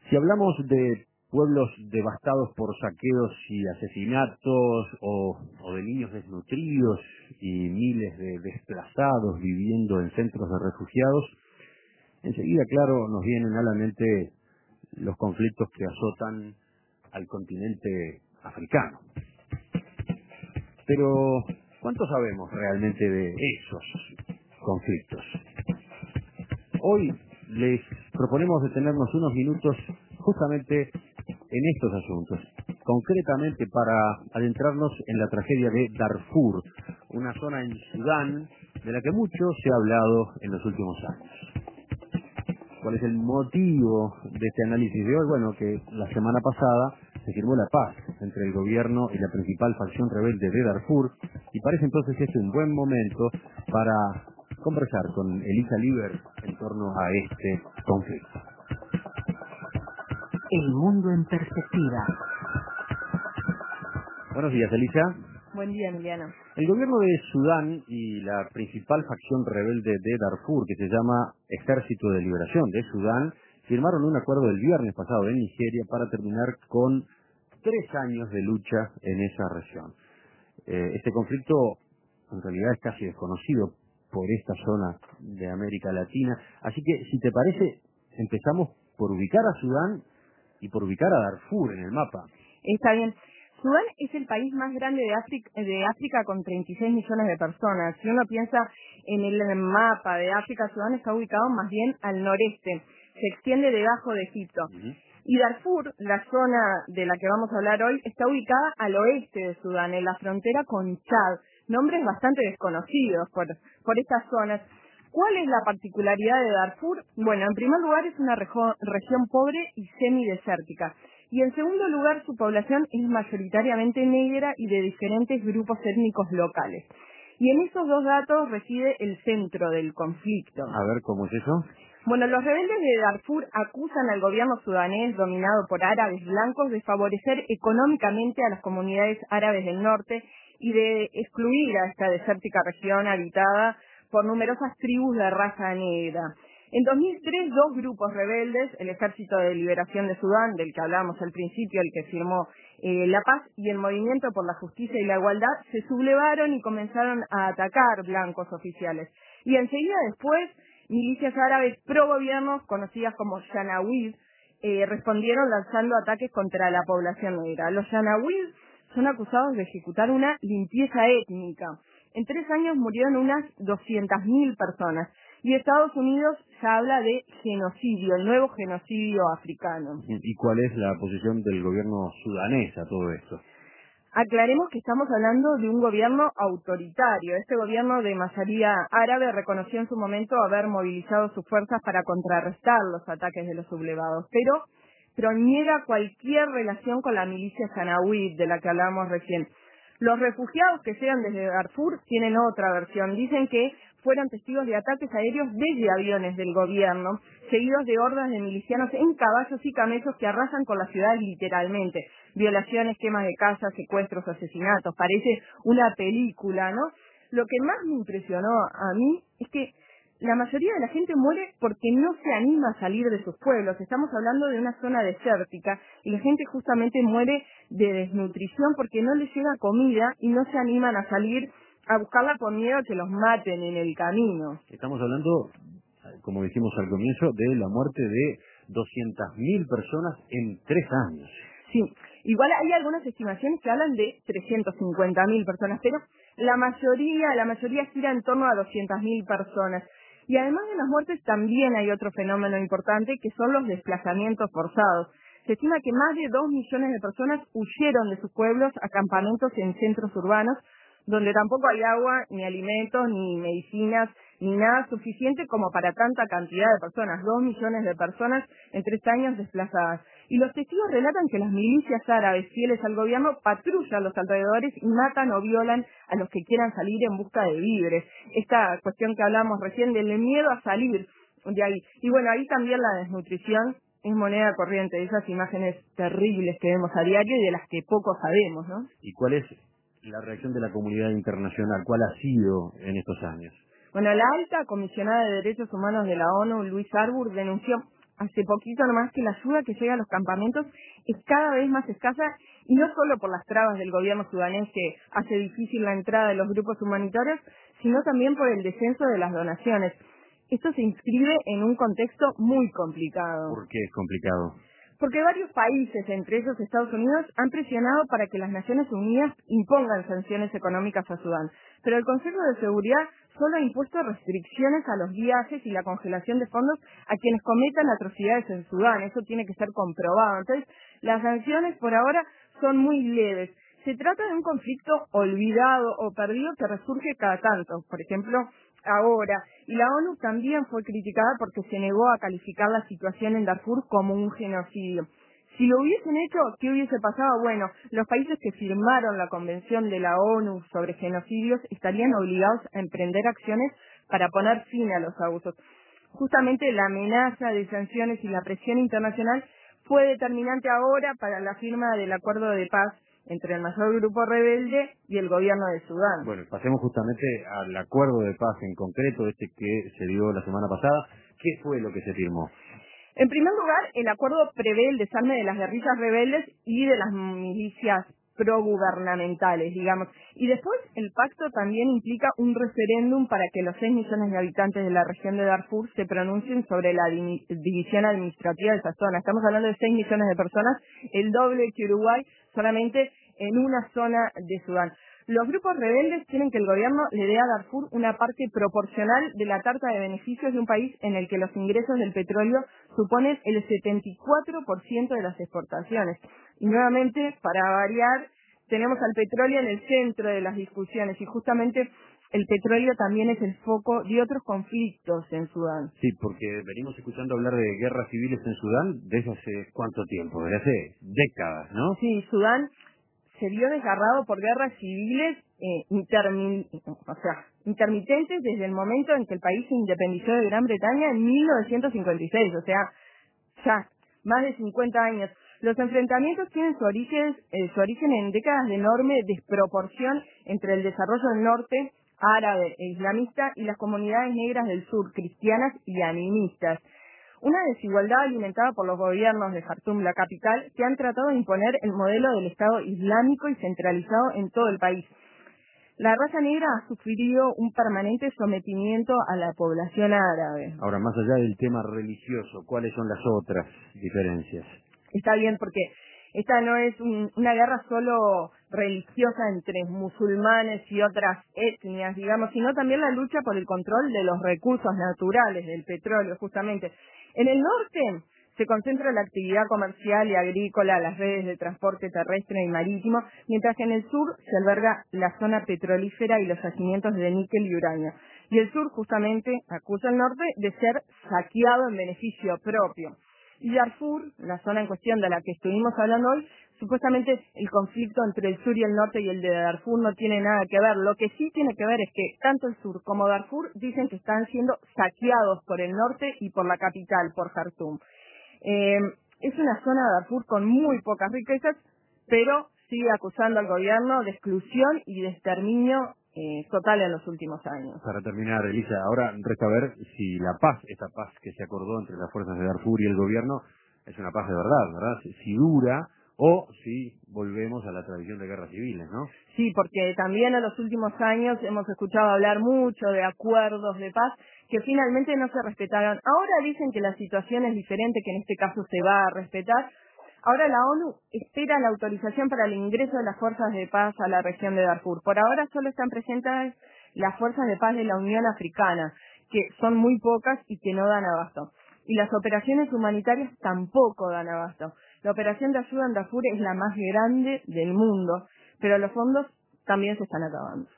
Si hablamos de pueblos devastados por saqueos y asesinatos, o de niños desnutridos y miles de desplazados viviendo en centros de refugiados, enseguida, claro, nos vienen a la mente los conflictos que azotan al continente africano. Pero, ¿cuánto sabemos realmente de esos conflictos? Hoy les proponemos detenernos unos minutos justamente en estos asuntos, concretamente para adentrarnos en la tragedia de Darfur, una zona en Sudán de la que mucho se ha hablado en los últimos años. ¿Cuál es el motivo de este análisis de hoy? Bueno, que la semana pasada se firmó la paz entre el gobierno y la principal facción rebelde de Darfur, y parece entonces este un buen momento para conversar con Elisa Liber en torno a este conflicto. El mundo en perspectiva. Buenos días, Elisa. Buen día, Emiliano. El gobierno de Sudán y la principal facción rebelde de Darfur, que se llama Ejército de Liberación de Sudán, firmaron un acuerdo el viernes pasado en Nigeria para terminar con 3 años de lucha en esa región. Este conflicto en realidad es casi desconocido por esta zona de América Latina, así que si te parece empezamos por ubicar a Sudán y por ubicar a Darfur en el mapa. Está bien. Sudán es el país más grande de África con 36 millones de personas. Si uno piensa en el mapa de África, Sudán está ubicado más bien al noreste. Se extiende debajo de Egipto. Y Darfur, la zona de la que vamos a hablar hoy, está ubicada al oeste de Sudán, en la frontera con Chad. Nombres bastante desconocidos por estas zonas. ¿Cuál es la particularidad de Darfur? Bueno, en primer lugar es una región pobre y semidesértica. Y en segundo lugar, su población es mayoritariamente negra y de diferentes grupos étnicos locales. Y en esos dos datos reside el centro del conflicto. A ver, ¿cómo es eso? Bueno, los rebeldes de Darfur acusan al gobierno sudanés, dominado por árabes blancos, de favorecer económicamente a las comunidades árabes del norte y de excluir a esta desértica región habitada por numerosas tribus de raza negra. En 2003, 2 grupos rebeldes, el Ejército de Liberación de Sudán, del que hablábamos al principio, el que firmó la paz, y el Movimiento por la Justicia y la Igualdad, se sublevaron y comenzaron a atacar blancos oficiales. Y enseguida después, milicias árabes pro gobierno, conocidas como Janawid, respondieron lanzando ataques contra la población negra. Los Janawid son acusados de ejecutar una limpieza étnica. En 3 años murieron unas 200.000 personas. Y Estados Unidos ya habla de genocidio, el nuevo genocidio africano. ¿Y cuál es la posición del gobierno sudanés a todo esto? Aclaremos que estamos hablando de un gobierno autoritario. Este gobierno de mayoría árabe reconoció en su momento haber movilizado sus fuerzas para contrarrestar los ataques de los sublevados, pero niega cualquier relación con la milicia Janawid de la que hablábamos recién. Los refugiados que llegan desde Darfur tienen otra versión. Dicen que fueron testigos de ataques aéreos desde aviones del gobierno, seguidos de hordas de milicianos en caballos y camellos que arrasan con las ciudades literalmente. Violaciones, quemas de casas, secuestros, asesinatos. Parece una película, ¿no? Lo que más me impresionó a mí es que la mayoría de la gente muere porque no se anima a salir de sus pueblos. Estamos hablando de una zona desértica y la gente justamente muere de desnutrición porque no les llega comida y no se animan a salir a buscarla por miedo a que los maten en el camino. Estamos hablando, como dijimos al comienzo, de la muerte de 200.000 personas en 3 años. Sí, igual hay algunas estimaciones que hablan de 350.000 personas, pero la mayoría gira en torno a 200.000 personas. Y además de las muertes también hay otro fenómeno importante que son los desplazamientos forzados. Se estima que más de 2 millones de personas huyeron de sus pueblos a campamentos en centros urbanos, donde tampoco hay agua, ni alimentos, ni medicinas, ni nada suficiente como para tanta cantidad de personas, 2 millones de personas en 3 años desplazadas. Y los testigos relatan que las milicias árabes fieles al gobierno patrullan los alrededores y matan o violan a los que quieran salir en busca de víveres. Esta cuestión que hablamos recién del miedo a salir de ahí. Y bueno, ahí también la desnutrición es moneda corriente, de esas imágenes terribles que vemos a diario y de las que poco sabemos, ¿no? ¿Y cuál es la reacción de la comunidad internacional? ¿Cuál ha sido en estos años? Bueno, la alta comisionada de Derechos Humanos de la ONU, Louise Arbour, denunció hace poquito nomás que la ayuda que llega a los campamentos es cada vez más escasa, y no solo por las trabas del gobierno sudanés que hace difícil la entrada de los grupos humanitarios, sino también por el descenso de las donaciones. Esto se inscribe en un contexto muy complicado. ¿Por qué es complicado? Porque varios países, entre ellos Estados Unidos, han presionado para que las Naciones Unidas impongan sanciones económicas a Sudán. Pero el Consejo de Seguridad solo ha impuesto restricciones a los viajes y la congelación de fondos a quienes cometan atrocidades en Sudán. Eso tiene que ser comprobado. Entonces, las sanciones por ahora son muy leves. Se trata de un conflicto olvidado o perdido que resurge cada tanto. Por ejemplo, ahora. Y la ONU también fue criticada porque se negó a calificar la situación en Darfur como un genocidio. Si lo hubiesen hecho, ¿qué hubiese pasado? Bueno, los países que firmaron la Convención de la ONU sobre genocidios estarían obligados a emprender acciones para poner fin a los abusos. Justamente la amenaza de sanciones y la presión internacional fue determinante ahora para la firma del acuerdo de paz entre el mayor grupo rebelde y el gobierno de Sudán. Bueno, pasemos justamente al acuerdo de paz en concreto, este que se dio la semana pasada. ¿Qué fue lo que se firmó? En primer lugar, el acuerdo prevé el desarme de las guerrillas rebeldes y de las milicias progubernamentales, digamos. Y después, el pacto también implica un referéndum para que los 6 millones de habitantes de la región de Darfur se pronuncien sobre la división administrativa de esa zona. Estamos hablando de 6 millones de personas, el doble que Uruguay, solamente en una zona de Sudán. Los grupos rebeldes quieren que el gobierno le dé a Darfur una parte proporcional de la tarta de beneficios de un país en el que los ingresos del petróleo suponen el 74% de las exportaciones. Y nuevamente, para variar, tenemos al petróleo en el centro de las discusiones, y justamente el petróleo también es el foco de otros conflictos en Sudán. Sí, porque venimos escuchando hablar de guerras civiles en Sudán desde hace cuánto tiempo, desde hace décadas, ¿no? Sí, Sudán se vio desgarrado por guerras civiles intermitentes desde el momento en que el país se independizó de Gran Bretaña en 1956, o sea, ya más de 50 años. Los enfrentamientos tienen su origen en décadas de enorme desproporción entre el desarrollo del norte, árabe e islamista, y las comunidades negras del sur, cristianas y animistas. Una desigualdad alimentada por los gobiernos de Jartum, la capital, que han tratado de imponer el modelo del Estado islámico y centralizado en todo el país. La raza negra ha sufrido un permanente sometimiento a la población árabe. Ahora, más allá del tema religioso, ¿cuáles son las otras diferencias? Está bien, porque esta no es una guerra solo religiosa entre musulmanes y otras etnias, digamos, sino también la lucha por el control de los recursos naturales, del petróleo, justamente. En el norte se concentra la actividad comercial y agrícola, las redes de transporte terrestre y marítimo, mientras que en el sur se alberga la zona petrolífera y los yacimientos de níquel y uranio. Y el sur, justamente, acusa al norte de ser saqueado en beneficio propio. Y Darfur, la zona en cuestión de la que estuvimos hablando hoy, supuestamente el conflicto entre el sur y el norte y el de Darfur no tiene nada que ver. Lo que sí tiene que ver es que tanto el sur como Darfur dicen que están siendo saqueados por el norte y por la capital, por Jartum. Es una zona de Darfur con muy pocas riquezas, pero sigue acusando al gobierno de exclusión y de exterminio total en los últimos años. Para terminar, Elisa, ahora resta ver si la paz, esta paz que se acordó entre las fuerzas de Darfur y el gobierno, es una paz de verdad, ¿verdad? Si dura o si volvemos a la tradición de guerras civiles, ¿no? Sí, porque también en los últimos años hemos escuchado hablar mucho de acuerdos de paz que finalmente no se respetaron. Ahora dicen que la situación es diferente, que en este caso se va a respetar. Ahora la ONU espera la autorización para el ingreso de las fuerzas de paz a la región de Darfur. Por ahora solo están presentes las fuerzas de paz de la Unión Africana, que son muy pocas y que no dan abasto. Y las operaciones humanitarias tampoco dan abasto. La operación de ayuda en Darfur es la más grande del mundo, pero los fondos también se están acabando.